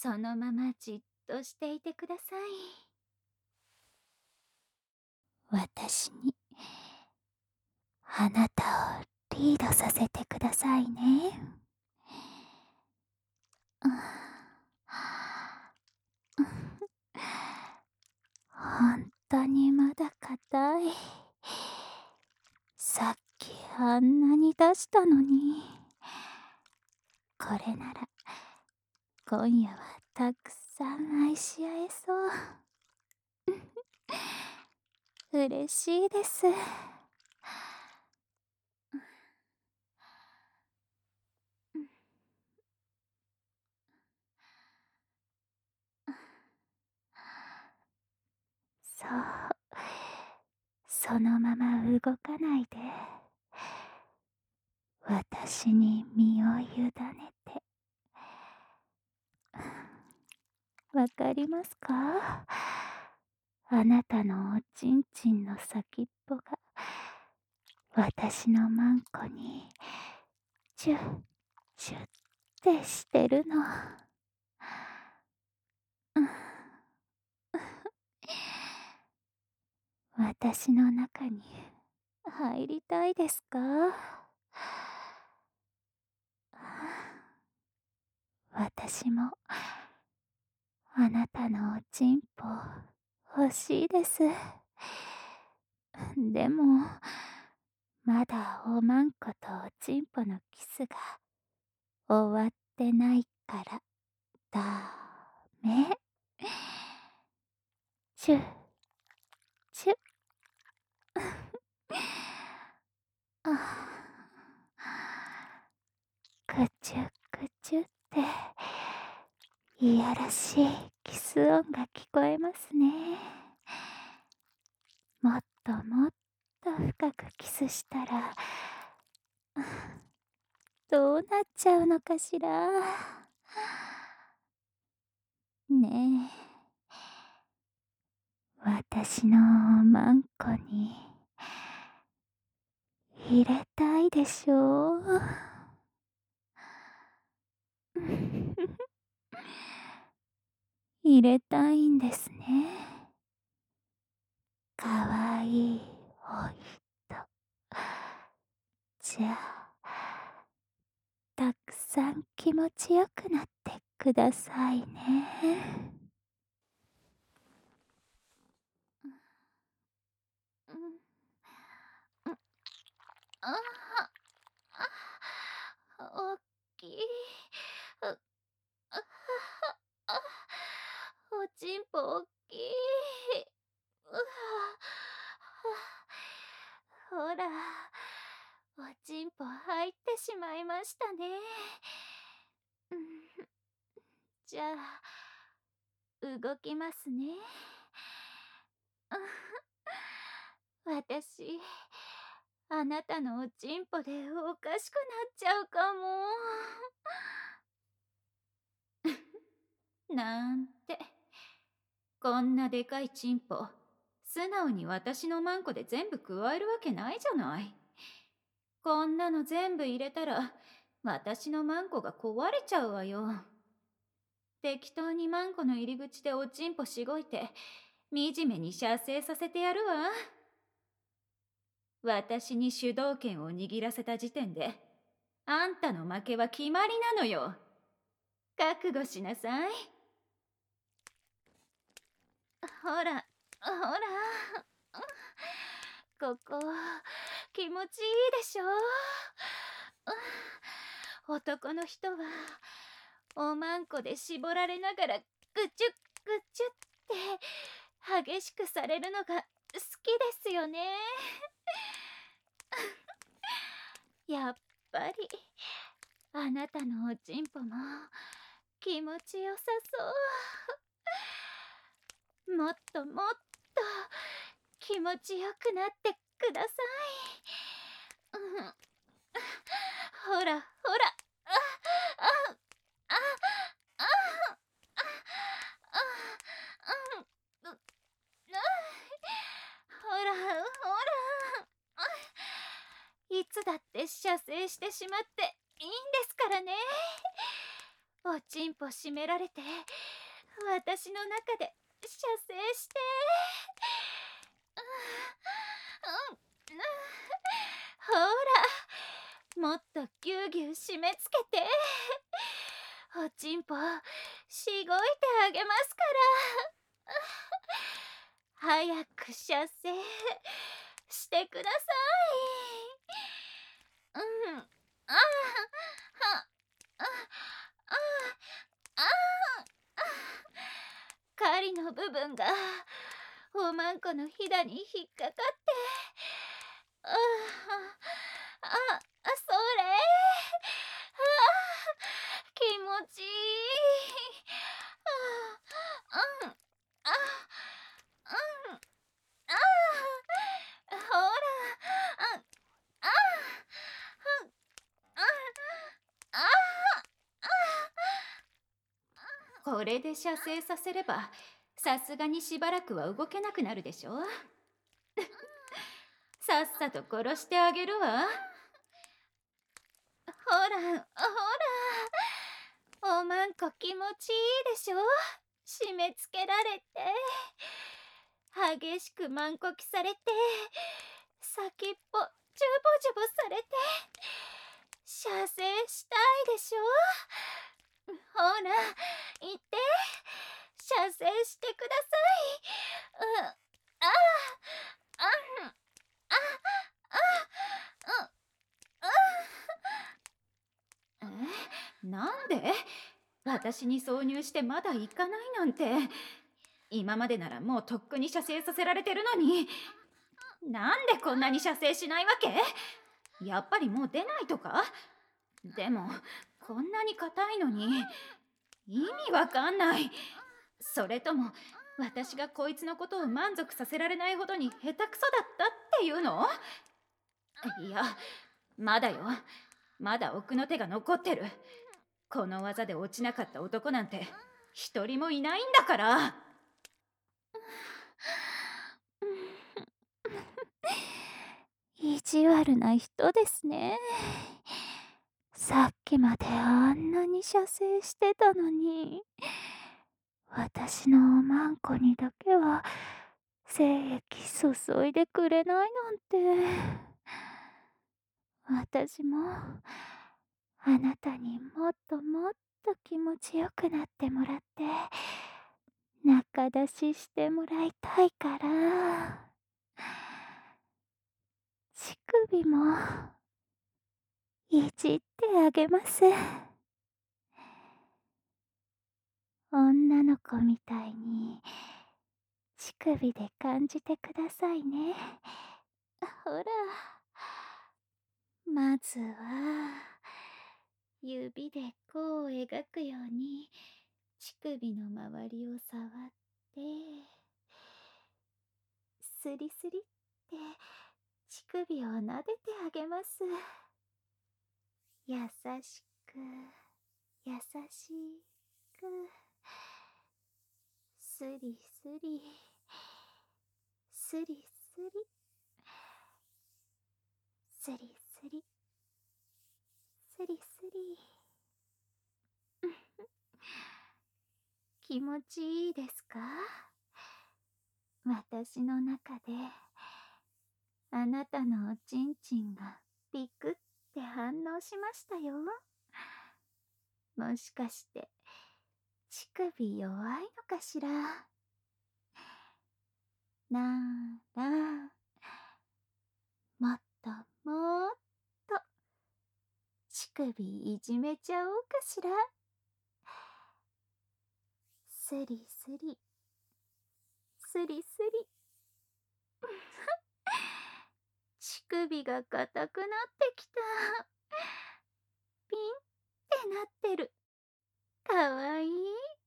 そのままじっとしていてください。私にあなたをリードさせてくださいね。本当にまだ硬い。さっきあんなに出したのに。これなら今夜はたくさん愛し合えそう。嬉しいです。そう。そのまま動かないで。私に身を委ねて。わかりますか？あなたのおちんちんの先っぽが私のマンコにチュッチュッってしてるの。私の中に入りたいですか？私もあなたのおちんぽ欲しいです。でもまだおまんことおちんぽのキスが終わってないからダメ。チュッチュッ。くちゅくちゅっていやらしいキス音が聞こえますね。もっともっと深くキスしたらどうなっちゃうのかしら。ねえ、私のマンコに入れたいでしょう。入れたいんですね。かわいいお人。じゃあ、たくさん気持ちよくなってくださいね。ああ、おっきい。ああ、おちんぽおっきい。うわほら、おちんぽ入ってしまいましたね。じゃあ、動きますね。私、あなたのおちんぽでおかしくなっちゃうかも。なんて。こんなでかいチンポ、素直に私のマンコで全部加えるわけないじゃない。こんなの全部入れたら、私のマンコが壊れちゃうわよ。適当にマンコの入り口でおちんぽしごいて、惨めに射精させてやるわ。私に主導権を握らせた時点で、あんたの負けは決まりなのよ。覚悟しなさい。ほら、ほら。ここ、気持ちいいでしょ？男の人は、おまんこで絞られながら、ぐちゅぐちゅって激しくされるのが好きですよね。やっぱり、あなたのおちんぽも気持ちよさそう。もっともっと気持ちよくなってください。ほらほら。あああああほらほら。いつだって射精してしまっていいんですからね。おおちんぽ締められて、私の中で射精して、うん、ほら、もっとぎゅうぎゅう締め付けて、おちんぽしごいてあげますから。早く射精してください。ああ、は、あ、あ、あ、あ、狩りの部分がおまんこのひだに引っかかって、ああ、それ、気持ちいい。うん、ほら、あ、これで射精させれば、さすがにしばらくは動けなくなるでしょ。さっさと殺してあげるわ。ほら、おまんこ気持ちいいでしょ。締め付けられて、激しく満こきされて、先っぽジュボジュボされて、射精したいでしょ。ほら、言って、射精してください。ああ、あ、なんで私に挿入してまだ行かないなんて。今までならもうとっくに射精させられてるのに、なんでこんなに射精しないわけ？やっぱりもう出ないとか？でもこんなに硬いのに意味わかんない。それとも私がこいつのことを満足させられないほどに下手くそだったっていうの？いや、まだよ。まだ奥の手が残ってる。この技で落ちなかった男なんて一人もいないんだから。意地悪な人ですね。さっきまであんなに射精してたのに、私のおまんこにだけは精液注いでくれないなんて。私もあなたにもっともっと気持ちよくなってもらって、仲出ししてもらいたいから。乳首もいじってあげます。女の子みたいに乳首で感じてくださいね。ほら、まずは指で弧を描くように乳首の周りを触って、スリスリって乳首を撫でてあげます。優しく、優しく、スリスリ、スリスリ、スリスリ、スリスリ。気持ちいいですか？私の中であなたのおちんちんがピクって反応しましたよ。もしかして乳首弱いのかしら。ならもっともっと乳首いじめちゃおうかしら。スリスリ、スリスリ。乳首が硬くなってきた。ピンってなってる。かわいい。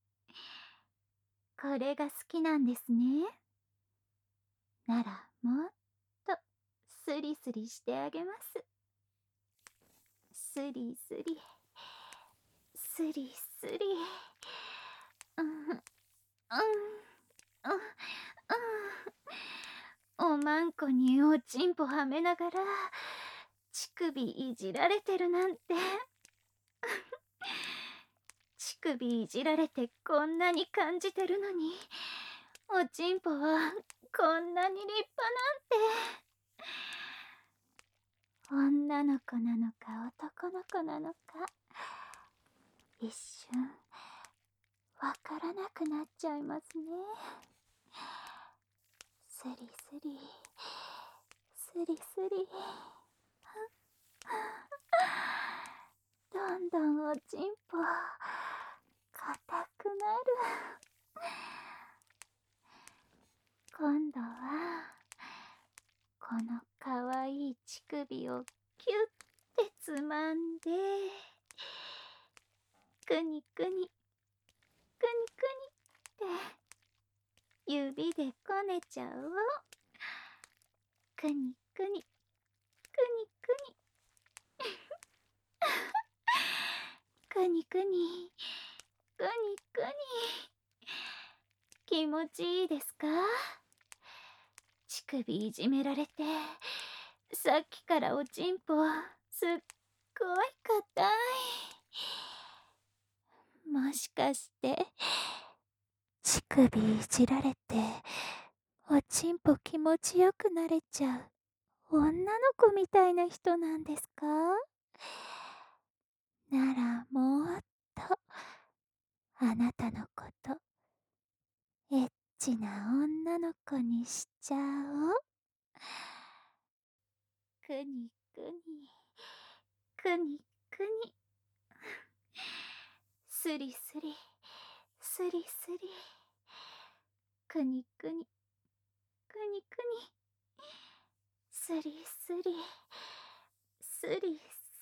これが好きなんですね。ならもっとスリスリしてあげます。スリスリ、スリスリ。うん、うん、うん、おまんこにおちんぽはめながら乳首いじられてるなんて。乳首いじられてこんなに感じてるのに、おちんぽはこんなに立派なんて。女の子なのか男の子なのか、一瞬わからなくなっちゃいますね。スリスリスリスリ、どんどんおちんぽ硬くなる。今度はこのかわいい乳首をキュッてつまんで、くにくにくにくにって指でこねちゃおう。くにくにくにくにくにくにくにくに。気持ちいいですか？乳首いじめられて、さっきからおちんぽすっごい硬い。もしかして乳首いじられておちんぽ気持ちよくなれちゃう女の子みたいな人なんですか？ならもっとあなたのことエッチな女の子にしちゃおう。くにくにくにくに、スリスリスリスリ、くにくにくにくに、スリスリスリスリ。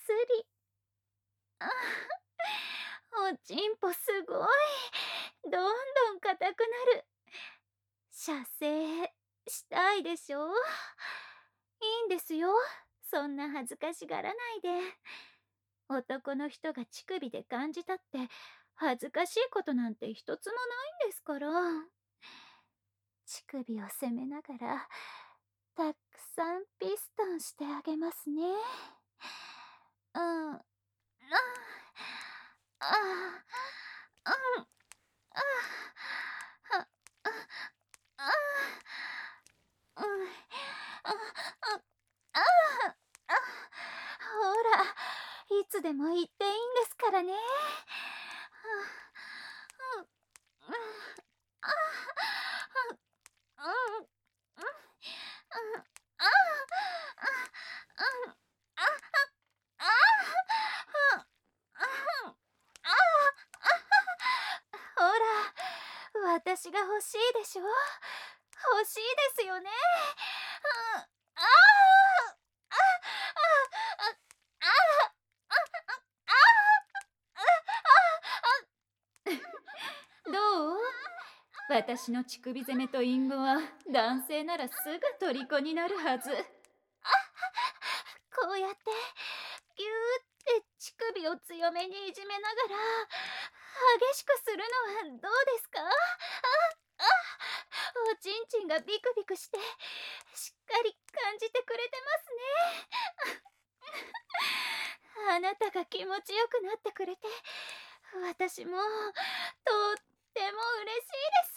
あ、おちんぽすごい。どんどん硬くなる。射精したいでしょ？いいんですよ、そんな恥ずかしがらないで。男の人が乳首で感じたって恥ずかしいことなんて一つもないんですから。乳首を責めながらたくさんピストンしてあげますね。うん、ああ、うん、ああ、ああ、うん、ああ、ああ、ほら、いつでも言っていいんですからね。うん、うん、ああ、うん、うん、ああ、うん、あほら、私が欲しいでしょ？欲しいですよね。うん、ああ、ああ、ああ、どう？私の乳首攻めと隠語は男性ならすぐ虜になるはず。こうやってギューって乳首を強めにいじめながら激しくするのはどうですか？おちんちんがビクビクしてしっかり感じてくれてますね。あなたが気持ちよくなってくれて私もとっても嬉しいです。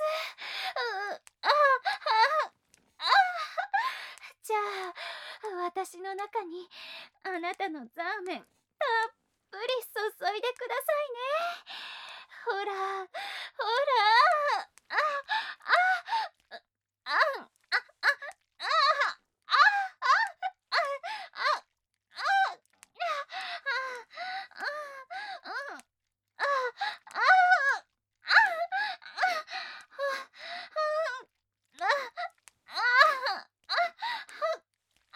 じゃあ私の中にあなたのザーメンたっぷり注いでくださいね。ほらほら、あああああ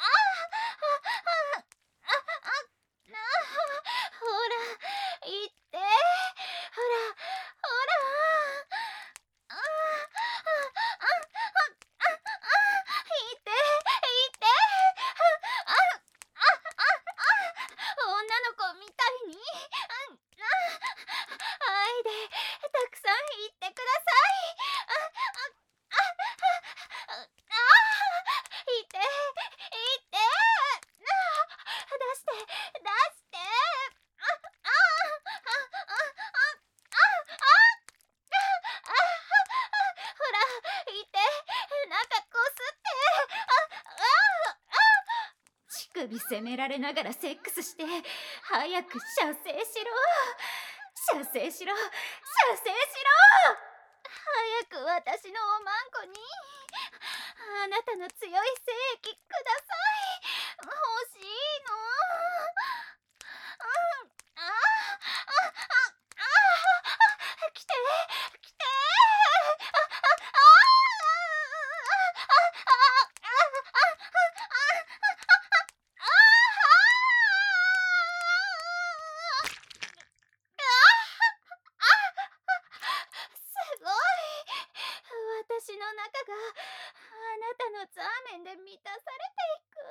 ほら、言って首責められながらセックスして、早く射精しろ。射精しろ。射精しろ。早く私のおまんこに。あなたの強い精液ください。欲しいの。ああ来て来て。すごい。私の中があなたのザーメンで満たされていく。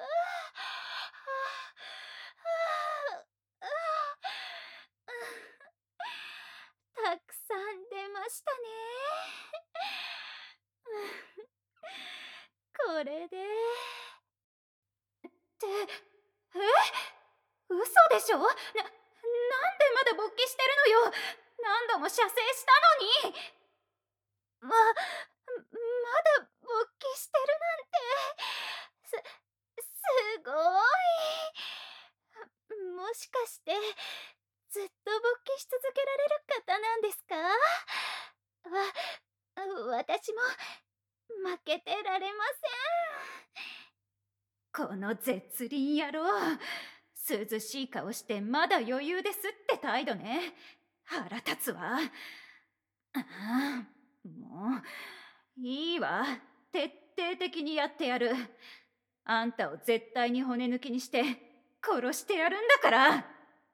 たくさん出ましたね。これでって嘘でしょ。なんでまだ勃起してるのよ。何度も射精したのに。まだ勃起してるなんて。すごい。もしかしてずっと勃起し続けられる方なんですか？私も負けてられません。この絶倫野郎。涼しい顔してまだ余裕ですって態度ね。腹立つわ。もういいわ。徹底的にやってやる。あんたを絶対に骨抜きにして殺してやるんだから。